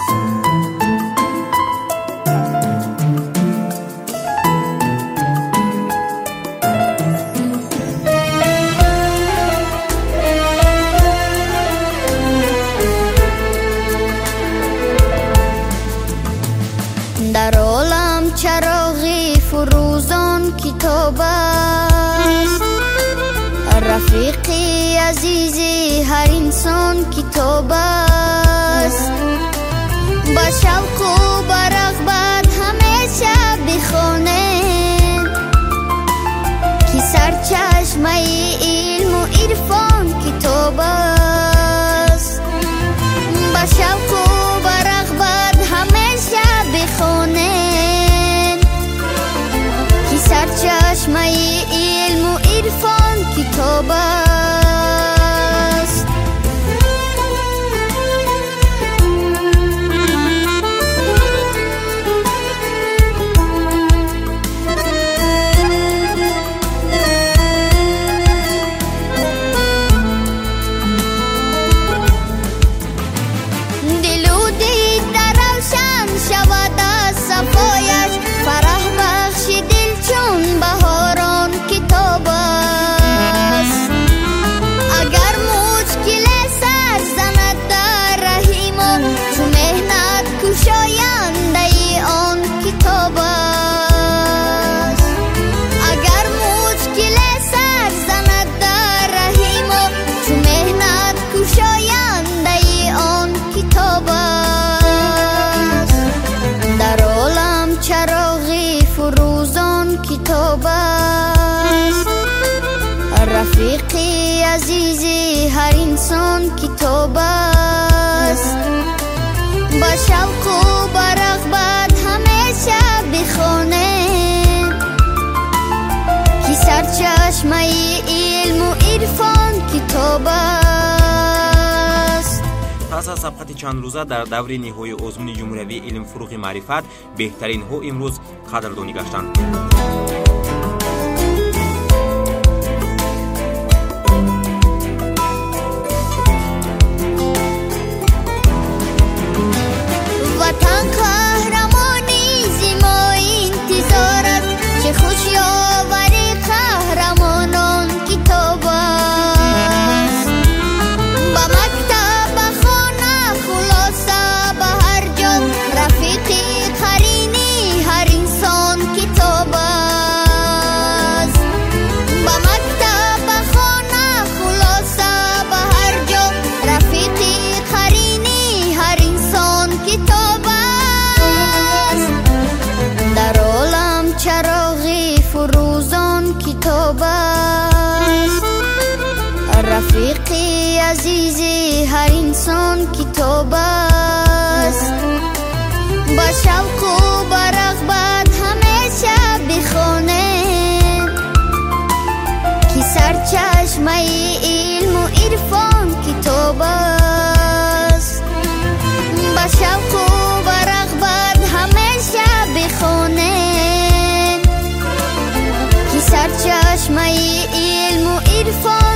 در عالم چراغی فروزان کتاب است، رفیقی عزیزی هر انسان کتاب است. با شوق و با رغبت همیشه بخوانید که سرچشمه علم و عرفان کتاب است. با شوق و با رغبت همیشه بخوانید که سرچشمه علم و عرفان کتاب است. رفیقی عزیزی هر انسان کتاب است. با شوق و با رغبت همیشه بخوانید که سرچشمه علم و عرفان کتاب است. پس از سبقت چند روزه در دور نهایی آزمون جمهوری علم فروغ معرفت بهترین ها امروز قدردانی گشتند. رفیقی عزیزی هر انسان کتاب است. با شوق و با رغبت همیشه بخوانید که سرچشمه علم و عرفان کتاب است. با شوق و با رغبت همیشه بخوانید که سرچشمه علم و عرفان